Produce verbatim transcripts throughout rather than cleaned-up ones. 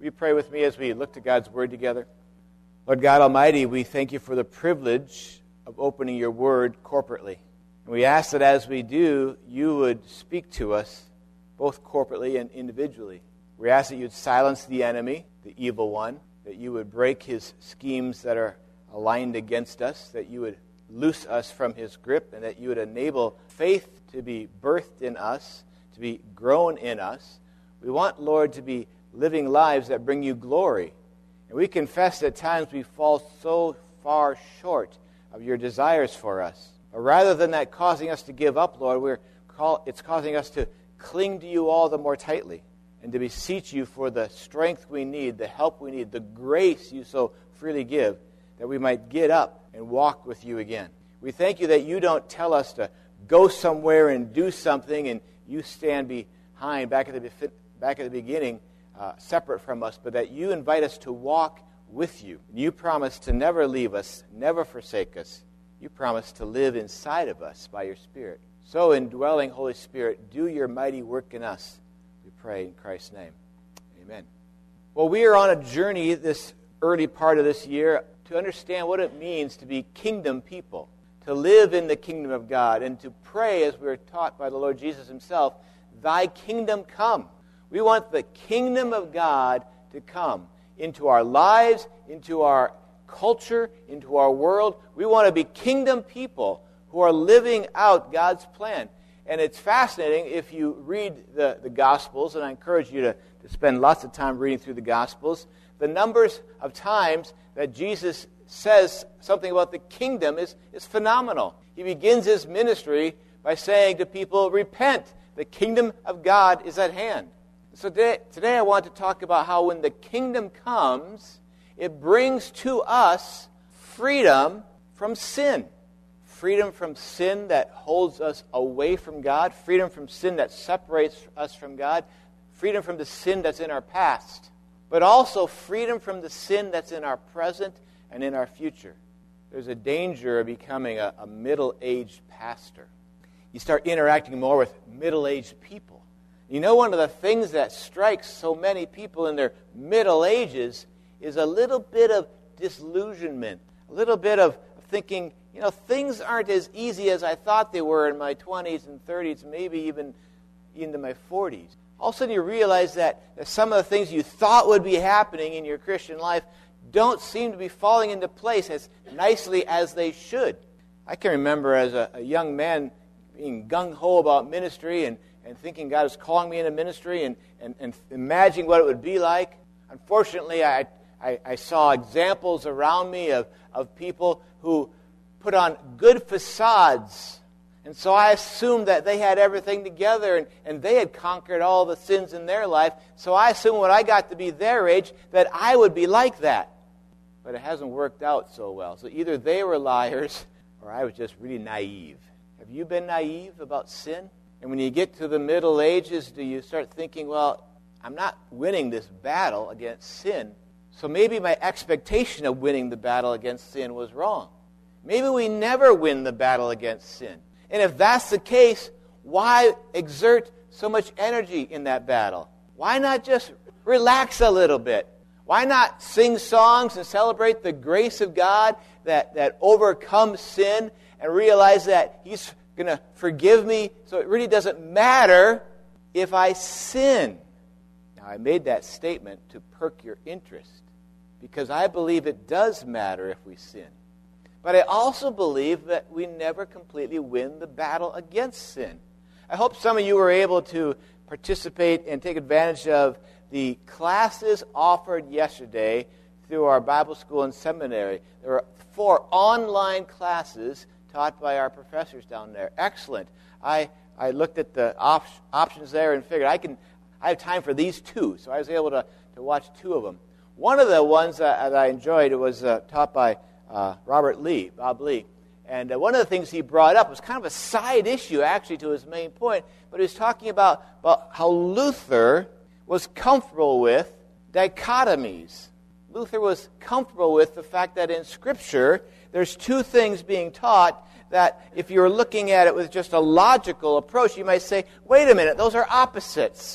Will you pray with me as we look to God's Word together? Lord God Almighty, we thank you for the privilege of opening your Word corporately. And we ask that as we do, you would speak to us both corporately and individually. We ask that you'd silence the enemy, the evil one, that you would break his schemes that are aligned against us, that you would loose us from his grip, and that you would enable faith to be birthed in us, to be grown in us. We want, Lord, to be living lives that bring you glory. And we confess that at times we fall so far short of your desires for us. But rather than that causing us to give up, Lord, we're call, it's causing us to cling to you all the more tightly and to beseech you for the strength we need, the help we need, the grace you so freely give, that we might get up and walk with you again. We thank you that you don't tell us to go somewhere and do something and you stand behind, back at the, back at the beginning, Uh, separate from us, but that you invite us to walk with you. You promise to never leave us, never forsake us. You promise to live inside of us by your Spirit. So, indwelling Holy Spirit, do your mighty work in us. We pray in Christ's name. Amen. Well, we are on a journey this early part of this year to understand what it means to be kingdom people, to live in the kingdom of God, and to pray, as we were taught by the Lord Jesus himself, thy kingdom come. We want the kingdom of God to come into our lives, into our culture, into our world. We want to be kingdom people who are living out God's plan. And it's fascinating if you read the, the Gospels, and I encourage you to, to spend lots of time reading through the Gospels, the numbers of times that Jesus says something about the kingdom is, is phenomenal. He begins his ministry by saying to people, repent, the kingdom of God is at hand. So today, today I want to talk about how when the kingdom comes, it brings to us freedom from sin. Freedom from sin that holds us away from God. Freedom from sin that separates us from God. Freedom from the sin that's in our past. But also freedom from the sin that's in our present and in our future. There's a danger of becoming a, a middle-aged pastor. You start interacting more with middle-aged people. You know, one of the things that strikes so many people in their middle ages is a little bit of disillusionment, a little bit of thinking, you know, things aren't as easy as I thought they were in my twenties and thirties, maybe even into my forties. All of a sudden you realize that, that some of the things you thought would be happening in your Christian life don't seem to be falling into place as nicely as they should. I can remember as a, a young man being gung-ho about ministry and and thinking God is calling me into ministry and, and, and imagining what it would be like. Unfortunately, I, I, I saw examples around me of, of people who put on good facades. And so I assumed that they had everything together and, and they had conquered all the sins in their life. So I assumed when I got to be their age that I would be like that. But it hasn't worked out so well. So either they were liars or I was just really naive. Have you been naive about sin? And when you get to the Middle Ages, do you start thinking, well, I'm not winning this battle against sin, so maybe my expectation of winning the battle against sin was wrong. Maybe we never win the battle against sin. And if that's the case, why exert so much energy in that battle? Why not just relax a little bit? Why not sing songs and celebrate the grace of God that, that overcomes sin and realize that He's going to forgive me, so it really doesn't matter if I sin. Now, I made that statement to perk your interest because I believe it does matter if we sin. But I also believe that we never completely win the battle against sin. I hope some of you were able to participate and take advantage of the classes offered yesterday through our Bible school and seminary. There were four online classes taught by our professors down there. Excellent. I, I looked at the op- options there and figured I can I have time for these two, so I was able to, to watch two of them. One of the ones uh, that I enjoyed was uh, taught by uh, Robert Lee, Bob Lee, and uh, one of the things he brought up was kind of a side issue actually to his main point, but he was talking about, about how Luther was comfortable with dichotomies. Luther was comfortable with the fact that in Scripture there's two things being taught that if you're looking at it with just a logical approach, you might say, wait a minute, those are opposites.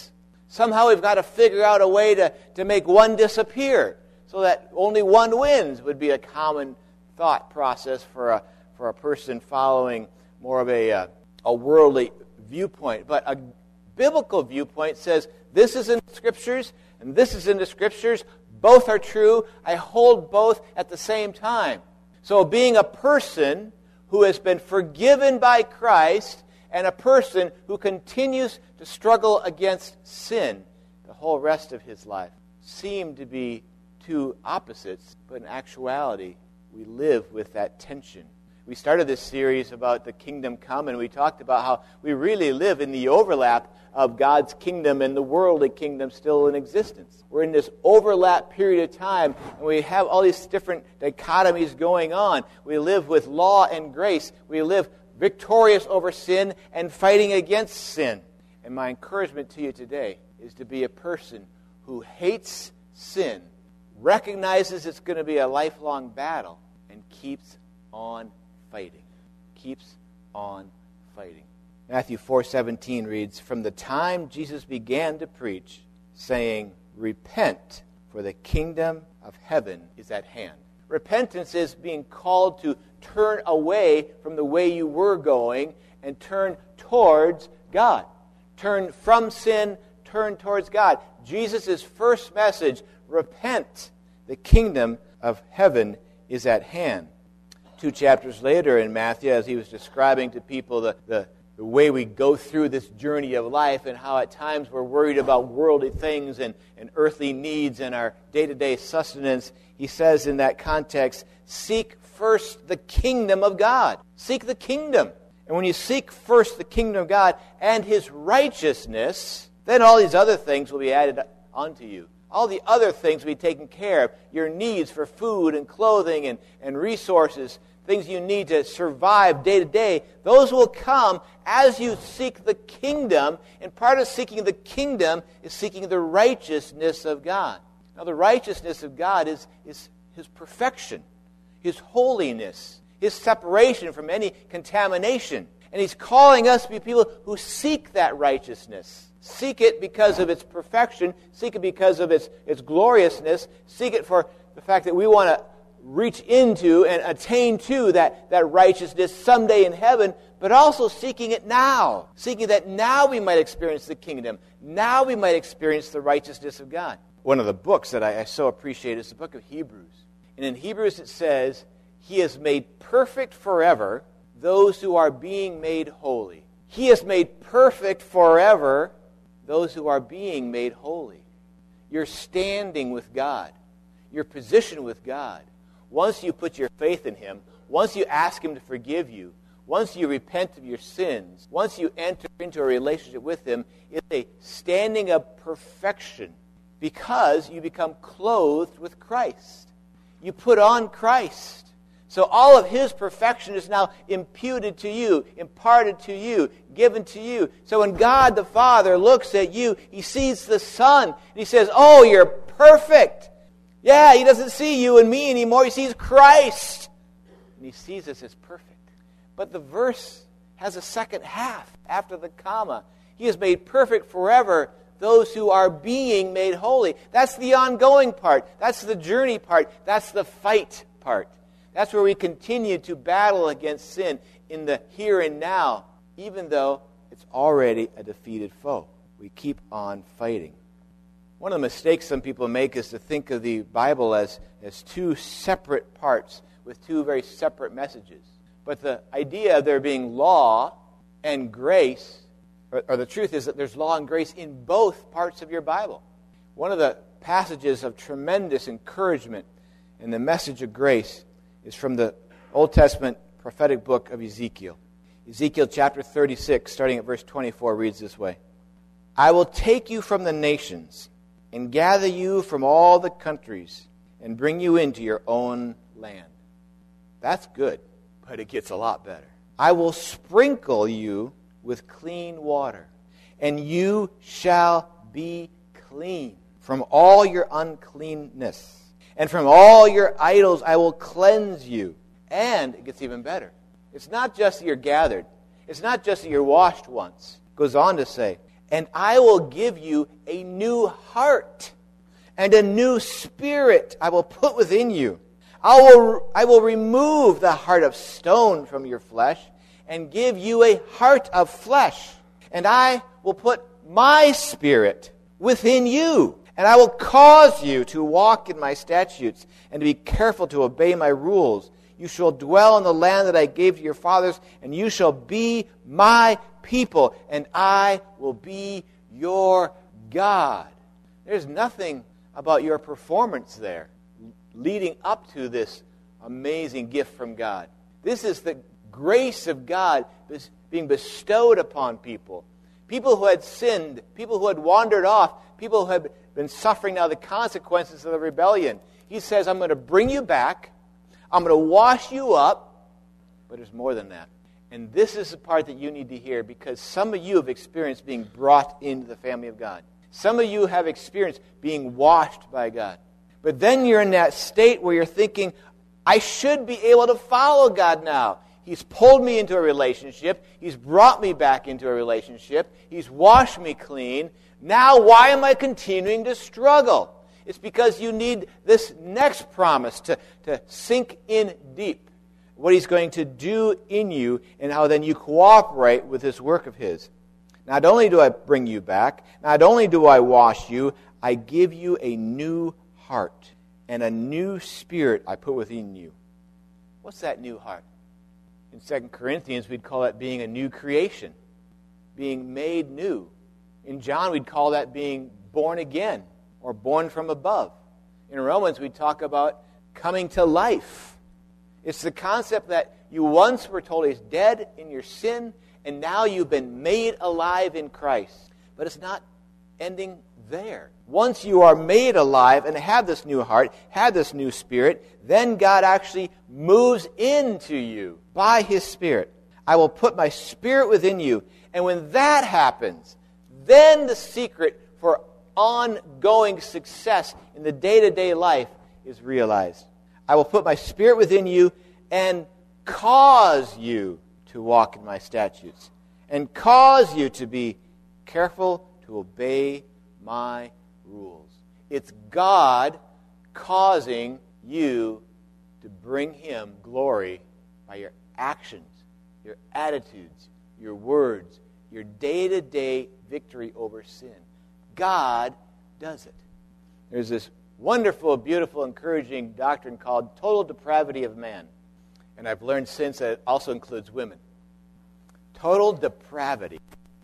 Somehow we've got to figure out a way to, to make one disappear so that only one wins would be a common thought process for a, for a person following more of a, a, a worldly viewpoint. But a biblical viewpoint says, this is in the Scriptures, and this is in the Scriptures. Both are true. I hold both at the same time. So being a person who has been forgiven by Christ and a person who continues to struggle against sin the whole rest of his life seem to be two opposites, but in actuality, we live with that tension. We started this series about the kingdom come, and we talked about how we really live in the overlap of God's kingdom and the worldly kingdom still in existence. We're in this overlap period of time, and we have all these different dichotomies going on. We live with law and grace. We live victorious over sin and fighting against sin. And my encouragement to you today is to be a person who hates sin, recognizes it's going to be a lifelong battle, and keeps on fighting. Keeps on fighting. Matthew four seventeen reads, "From the time Jesus began to preach, saying, 'Repent, for the kingdom of heaven is at hand.'" Repentance is being called to turn away from the way you were going and turn towards God. Turn from sin, turn towards God. Jesus' first message, repent, the kingdom of heaven is at hand. Two chapters later in Matthew, as he was describing to people the, the, the way we go through this journey of life and how at times we're worried about worldly things and, and earthly needs and our day-to-day sustenance, he says in that context, seek first the kingdom of God. Seek the kingdom. And when you seek first the kingdom of God and His righteousness, then all these other things will be added onto you. All the other things will be taken care of. Your needs for food and clothing and, and resources, things you need to survive day to day, those will come as you seek the kingdom. And part of seeking the kingdom is seeking the righteousness of God. Now, the righteousness of God is, is His perfection, His holiness, His separation from any contamination. And He's calling us to be people who seek that righteousness. Seek it because of its perfection. Seek it because of its, its gloriousness. Seek it for the fact that we want to reach into and attain to that, that righteousness someday in heaven, but also seeking it now. Seeking that now we might experience the kingdom. Now we might experience the righteousness of God. One of the books that I, I so appreciate is the book of Hebrews. And in Hebrews it says, He has made perfect forever those who are being made holy. He has made perfect forever those who are being made holy. Your standing with God, your position with God, once you put your faith in Him, once you ask Him to forgive you, once you repent of your sins, once you enter into a relationship with Him, it's a standing of perfection because you become clothed with Christ. You put on Christ. So all of His perfection is now imputed to you, imparted to you, given to you. So when God the Father looks at you, He sees the Son, and He says, oh, you're perfect. Yeah, He doesn't see you and me anymore. He sees Christ. And He sees us as perfect. But the verse has a second half after the comma. He has made perfect forever those who are being made holy. That's the ongoing part. That's the journey part. That's the fight part. That's where we continue to battle against sin in the here and now, even though it's already a defeated foe. We keep on fighting. One of the mistakes some people make is to think of the Bible as, as two separate parts with two very separate messages. But the idea of there being law and grace, or, or the truth is that there's law and grace in both parts of your Bible. One of the passages of tremendous encouragement in the message of grace is from the Old Testament prophetic book of Ezekiel. Ezekiel chapter thirty-six, starting at verse twenty-four, reads this way. I will take you from the nations and gather you from all the countries and bring you into your own land. That's good, but it gets a lot better. I will sprinkle you with clean water, and you shall be clean from all your uncleanness. And from all your idols I will cleanse you. And it gets even better. It's not just that you're gathered. It's not just that you're washed once. It goes on to say, And I will give you a new heart, and a new spirit I will put within you. I will, I will remove the heart of stone from your flesh, and give you a heart of flesh. And I will put my spirit within you. And I will cause you to walk in my statutes, and to be careful to obey my rules. You shall dwell in the land that I gave to your fathers, and you shall be my people, and I will be your God. There's nothing about your performance there leading up to this amazing gift from God. This is the grace of God being bestowed upon people. People who had sinned, people who had wandered off, people who had been suffering now the consequences of the rebellion. He says, I'm going to bring you back. I'm going to wash you up. But there's more than that. And this is the part that you need to hear, because some of you have experienced being brought into the family of God. Some of you have experienced being washed by God. But then you're in that state where you're thinking, I should be able to follow God now. He's pulled me into a relationship. He's brought me back into a relationship. He's washed me clean. Now why am I continuing to struggle? It's because you need this next promise to, to sink in deep. What He's going to do in you, and how then you cooperate with this work of His. Not only do I bring you back, not only do I wash you, I give you a new heart, and a new spirit I put within you. What's that new heart? In Second Corinthians, we'd call that being a new creation, being made new. In John, we'd call that being born again, or born from above. In Romans, we talk about coming to life. It's the concept that you once were totally dead in your sin, and now you've been made alive in Christ. But it's not ending there. Once you are made alive and have this new heart, have this new spirit, then God actually moves into you by His Spirit. I will put my Spirit within you. And when that happens, then the secret for ongoing success in the day-to-day life is realized. I will put my Spirit within you and cause you to walk in my statutes, and cause you to be careful to obey my rules. It's God causing you to bring Him glory by your actions, your attitudes, your words, your day-to-day victory over sin. God does it. There's this wonderful, beautiful, encouraging doctrine called total depravity of man. And I've learned since that it also includes women. Total depravity,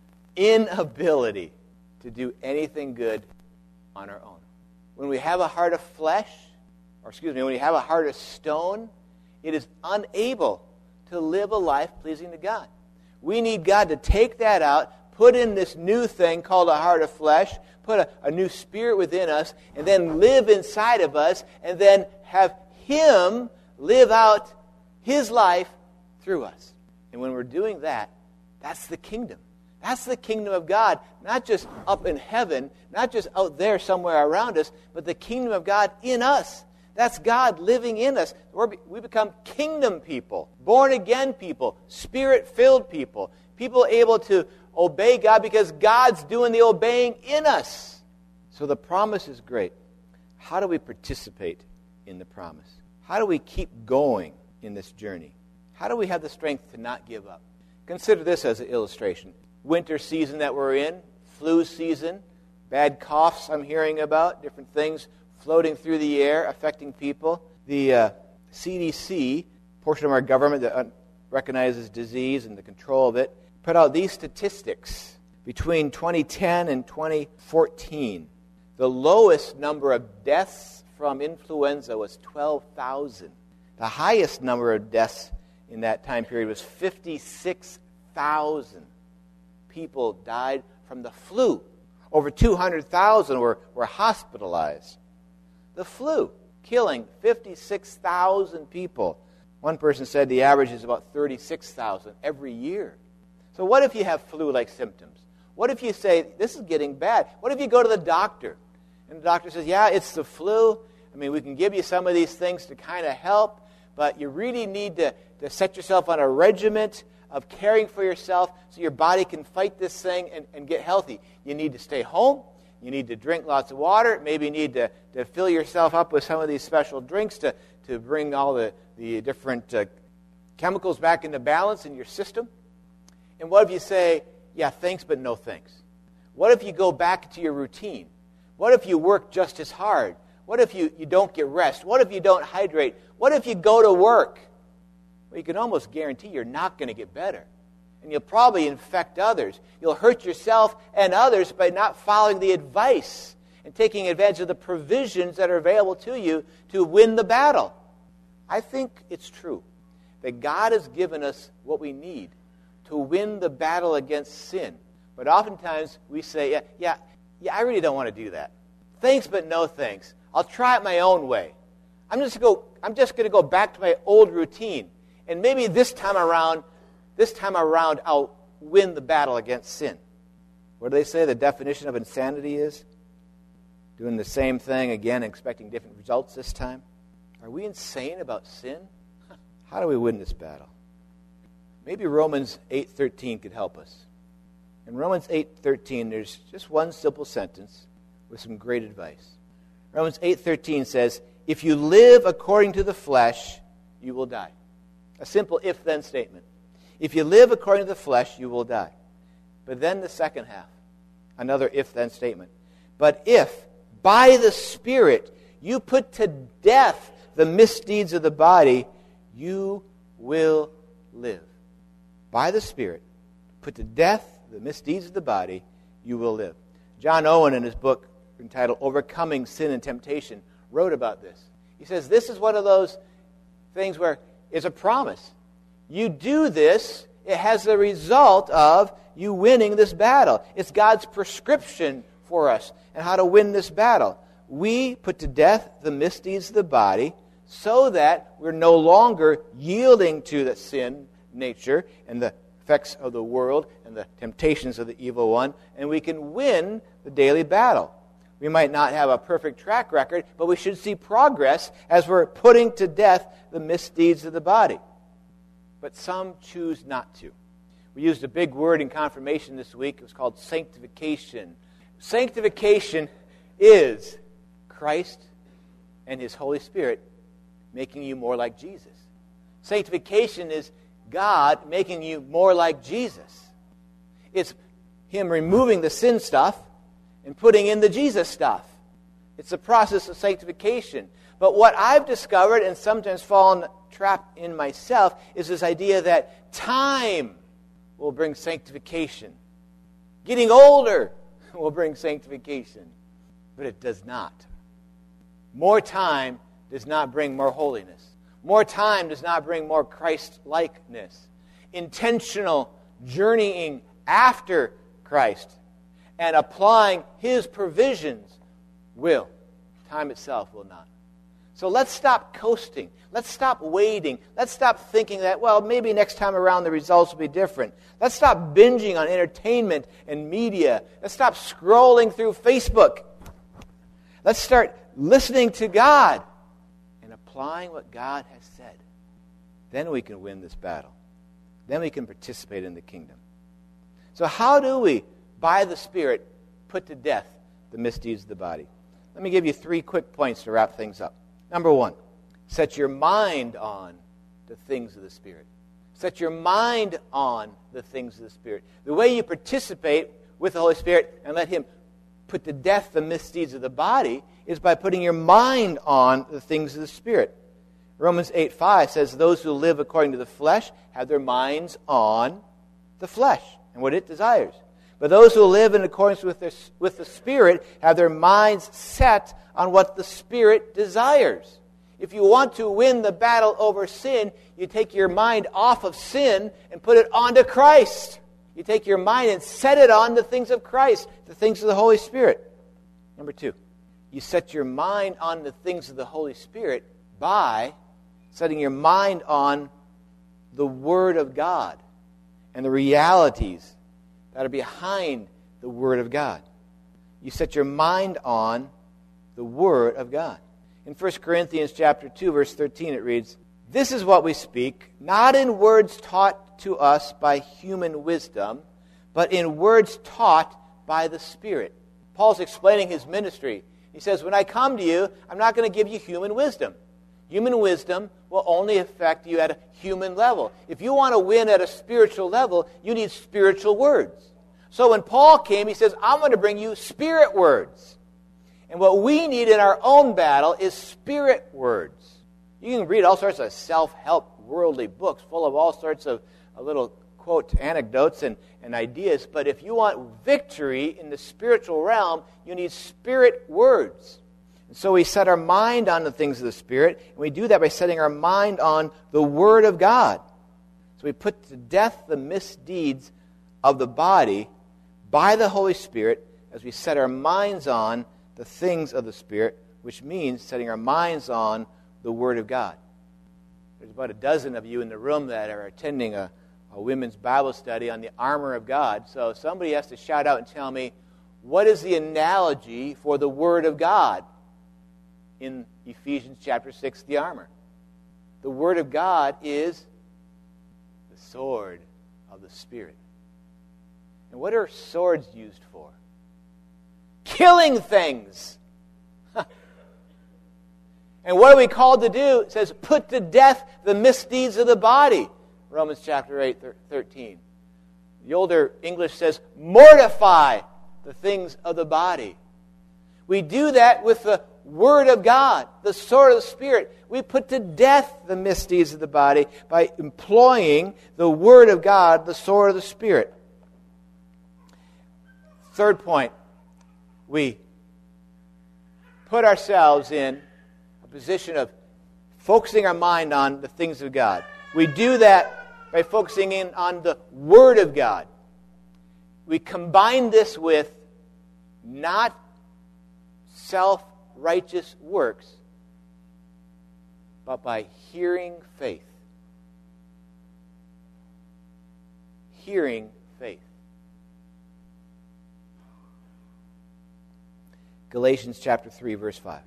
inability to do anything good on our own. When we have a heart of flesh, or excuse me, when we have a heart of stone, it is unable to live a life pleasing to God. We need God to take that out, put in this new thing called a heart of flesh, put a, a new spirit within us, and then live inside of us, and then have Him live out His life through us. And when we're doing that, that's the kingdom. That's the kingdom of God, not just up in heaven, not just out there somewhere around us, but the kingdom of God in us. That's God living in us. We're, we become kingdom people, born-again people, spirit-filled people, people able to obey God because God's doing the obeying in us. So the promise is great. How do we participate in the promise? How do we keep going in this journey? How do we have the strength to not give up? Consider this as an illustration. Winter season that we're in, flu season, bad coughs I'm hearing about, different things floating through the air affecting people. The uh, C D C, portion of our government that recognizes disease and the control of it, put out these statistics. Between twenty ten and twenty fourteen, the lowest number of deaths from influenza was twelve thousand. The highest number of deaths in that time period was fifty-six thousand. People died from the flu. Over two hundred thousand were, were hospitalized. The flu, killing fifty-six thousand people. One person said the average is about thirty-six thousand every year. So what if you have flu-like symptoms? What if you say, this is getting bad? What if you go to the doctor, and the doctor says, yeah, it's the flu. I mean, we can give you some of these things to kind of help, but you really need to, to set yourself on a regiment of caring for yourself so your body can fight this thing and, and get healthy? You need to stay home. You need to drink lots of water. Maybe you need to, to fill yourself up with some of these special drinks to, to bring all the, the different uh, chemicals back into balance in your system. And what if you say, yeah, thanks, but no thanks? What if you go back to your routine? What if you work just as hard? What if you, you don't get rest? What if you don't hydrate? What if you go to work? Well, you can almost guarantee you're not going to get better. And you'll probably infect others. You'll hurt yourself and others by not following the advice and taking advantage of the provisions that are available to you to win the battle. I think it's true that God has given us what we need to win the battle against sin. But oftentimes we say, yeah, yeah, yeah, I really don't want to do that. Thanks, but no thanks. I'll try it my own way. I'm just go. I'm just going to go back to my old routine, and maybe this time around, this time around, I'll win the battle against sin. What do they say the definition of insanity is? Doing the same thing again, expecting different results this time. Are we insane about sin? How do we win this battle? Maybe Romans eight thirteen could help us. In Romans eight thirteen, there's just one simple sentence with some great advice. Romans eight thirteen says, if you live according to the flesh, you will die. A simple if-then statement. If you live according to the flesh, you will die. But then the second half, another if-then statement. But if, by the Spirit, you put to death the misdeeds of the body, you will live. By the Spirit, put to death the misdeeds of the body, you will live. John Owen, in his book entitled Overcoming Sin and Temptation, wrote about this. He says, this is one of those things where it's a promise. You do this, it has the result of you winning this battle. It's God's prescription for us and how to win this battle. We put to death the misdeeds of the body so that we're no longer yielding to the sin nature and the effects of the world and the temptations of the evil one, and we can win the daily battle. We might not have a perfect track record, but we should see progress as we're putting to death the misdeeds of the body. But some choose not to. We used a big word in confirmation this week. It was called sanctification. Sanctification is Christ and His Holy Spirit making you more like Jesus. Sanctification is God making you more like Jesus. It's Him removing the sin stuff and putting in the Jesus stuff. It's a process of sanctification. But what I've discovered and sometimes fallen trapped in myself is this idea that time will bring sanctification. Getting older will bring sanctification. But it does not. More time does not bring more holiness. More time does not bring more Christ-likeness. Intentional journeying after Christ and applying His provisions will. Time itself will not. So let's stop coasting. Let's stop waiting. Let's stop thinking that, well, maybe next time around the results will be different. Let's stop binging on entertainment and media. Let's stop scrolling through Facebook. Let's start listening to God and applying what God has said. Then we can win this battle. Then we can participate in the kingdom. So how do we, by the Spirit, put to death the misdeeds of the body? Let me give you three quick points to wrap things up. Number one, set your mind on the things of the Spirit. Set your mind on the things of the Spirit. The way you participate with the Holy Spirit and let Him put to death the misdeeds of the body is by putting your mind on the things of the Spirit. Romans eight five says, those who live according to the flesh have their minds on the flesh and what it desires. But those who live in accordance with, their, with the Spirit have their minds set on what the Spirit desires. If you want to win the battle over sin, you take your mind off of sin and put it onto Christ. You take your mind and set it on the things of Christ, the things of the Holy Spirit. Number two, you set your mind on the things of the Holy Spirit by setting your mind on the Word of God and the realities that are behind the Word of God. You set your mind on the Word of God. In First Corinthians chapter two, verse thirteen, it reads, this is what we speak, not in words taught to us by human wisdom, but in words taught by the Spirit. Paul's explaining his ministry. He says, when I come to you, I'm not going to give you human wisdom. Human wisdom will only affect you at a human level. If you want to win at a spiritual level, you need spiritual words. So when Paul came, he says, I'm going to bring you spirit words. And what we need in our own battle is spirit words. You can read all sorts of self-help worldly books full of all sorts of uh, little, quote, anecdotes and, and ideas. But if you want victory in the spiritual realm, you need spirit words. And so we set our mind on the things of the Spirit, and we do that by setting our mind on the Word of God. So we put to death the misdeeds of the body by the Holy Spirit as we set our minds on the things of the Spirit, which means setting our minds on the Word of God. There's about a dozen of you in the room that are attending a, a women's Bible study on the armor of God. So somebody has to shout out and tell me, what is the analogy for the Word of God in Ephesians chapter six, the armor? The Word of God is the sword of the Spirit. And what are swords used for? Killing things. And what are we called to do? It says, put to death the misdeeds of the body. Romans chapter eight, thirteen. The older English says, mortify the things of the body. We do that with the Word of God, the sword of the Spirit. We put to death the misdeeds of the body by employing the Word of God, the sword of the Spirit. Third point, we put ourselves in a position of focusing our mind on the things of God. We do that by focusing in on the Word of God. We combine this with not self-righteous works, but by hearing faith. Hearing faith. Galatians chapter three, verse five.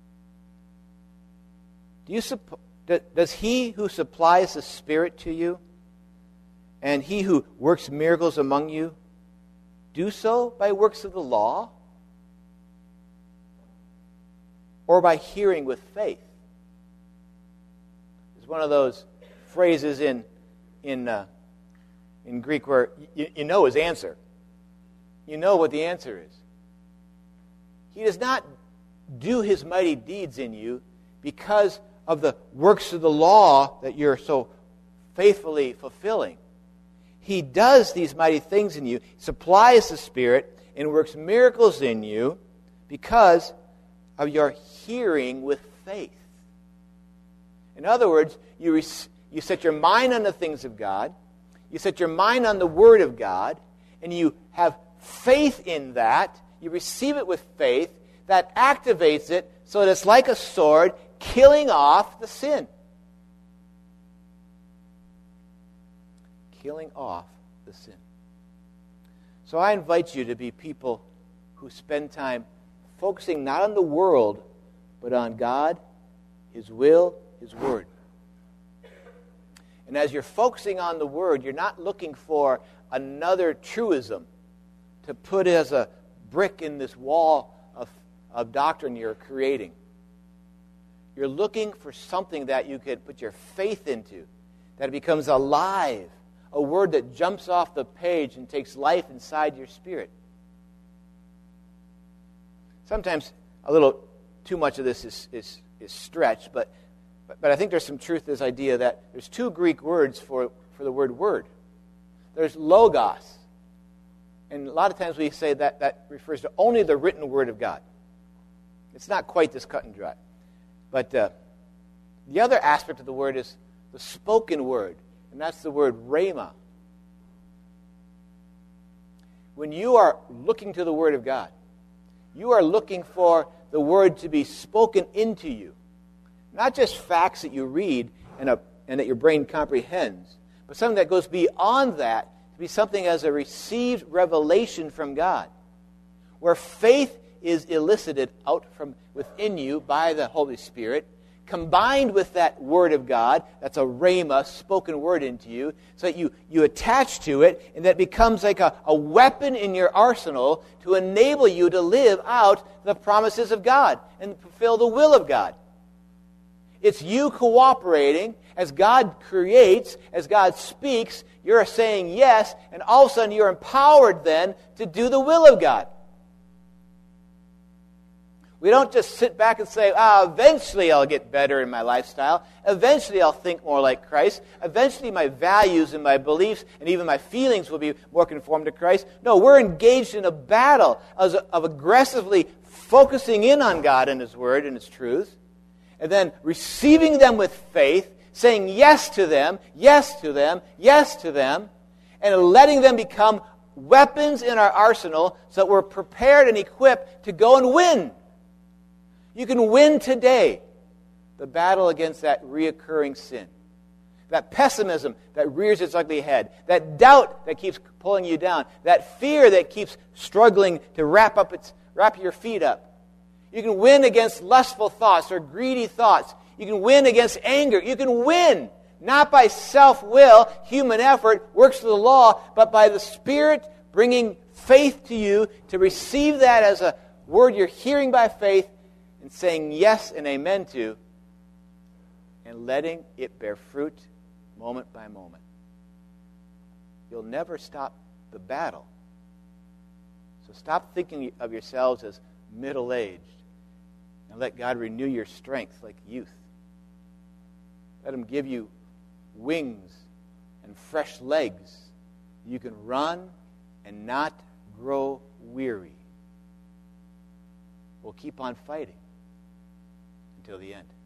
Do you supp- does he who supplies the Spirit to you, and he who works miracles among you, do so by works of the law, or by hearing with faith? It's one of those phrases in in uh, in Greek where you, you know his answer. You know what the answer is. He does not do his mighty deeds in you because of the works of the law that you're so faithfully fulfilling. He does these mighty things in you, supplies the Spirit, and works miracles in you because of your hearing with faith. In other words, you, res- you set your mind on the things of God, you set your mind on the Word of God, and you have faith in that. You receive it with faith that activates it so that it's like a sword killing off the sin. Killing off the sin. So I invite you to be people who spend time focusing not on the world, but on God, His will, His Word. And as you're focusing on the Word, you're not looking for another truism to put as a brick in this wall of, of doctrine you're creating. You're looking for something that you could put your faith into, that it becomes alive, a word that jumps off the page and takes life inside your spirit. Sometimes a little too much of this is, is, is stretched, but, but, but I think there's some truth to this idea that there's two Greek words for, for the word word. There's logos. And a lot of times we say that that refers to only the written word of God. It's not quite this cut and dry. But uh, the other aspect of the word is the spoken word, and that's the word rhema. When you are looking to the Word of God, you are looking for the Word to be spoken into you. Not just facts that you read and, a, and that your brain comprehends, but something that goes beyond that, to be something as a received revelation from God, where faith is elicited out from within you by the Holy Spirit, combined with that Word of God, that's a rhema, spoken word into you, so that you, you attach to it, and that becomes like a, a weapon in your arsenal to enable you to live out the promises of God and fulfill the will of God. It's you cooperating as God creates, as God speaks, you're saying yes, and all of a sudden you're empowered then to do the will of God. We don't just sit back and say, ah, eventually I'll get better in my lifestyle. Eventually I'll think more like Christ. Eventually my values and my beliefs and even my feelings will be more conformed to Christ. No, we're engaged in a battle of, of aggressively focusing in on God and His Word and His truth, and then receiving them with faith, saying yes to them, yes to them, yes to them, and letting them become weapons in our arsenal so that we're prepared and equipped to go and win. You can win today the battle against that reoccurring sin, that pessimism that rears its ugly head, that doubt that keeps pulling you down, that fear that keeps struggling to wrap up its wrap your feet up. You can win against lustful thoughts or greedy thoughts. You can win against anger. You can win not by self-will, human effort, works of the law, but by the Spirit bringing faith to you to receive that as a word you're hearing by faith and saying yes and amen to, and letting it bear fruit moment by moment. You'll never stop the battle. So stop thinking of yourselves as middle-aged and let God renew your strength like youth. Let Him give you wings and fresh legs. You can run and not grow weary. We'll keep on fighting until the end.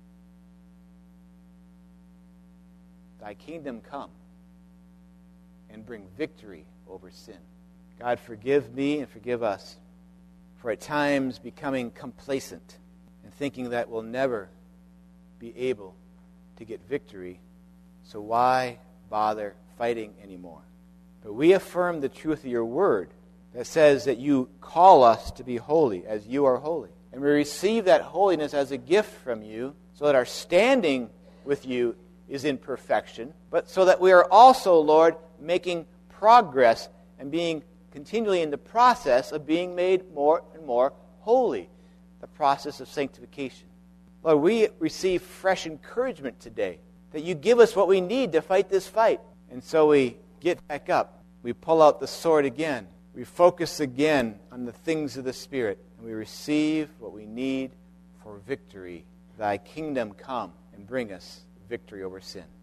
Thy kingdom come and bring victory over sin. God, forgive me and forgive us for at times becoming complacent and thinking that we'll never be able to get victory, so why bother fighting anymore? But we affirm the truth of your word that says that you call us to be holy as you are holy. And we receive that holiness as a gift from you so that our standing with you is in perfection, but so that we are also, Lord, making progress and being continually in the process of being made more and more holy, the process of sanctification. Lord, we receive fresh encouragement today that you give us what we need to fight this fight. And so we get back up. We pull out the sword again. We focus again on the things of the Spirit. And we receive what we need for victory. Thy kingdom come and bring us victory over sin.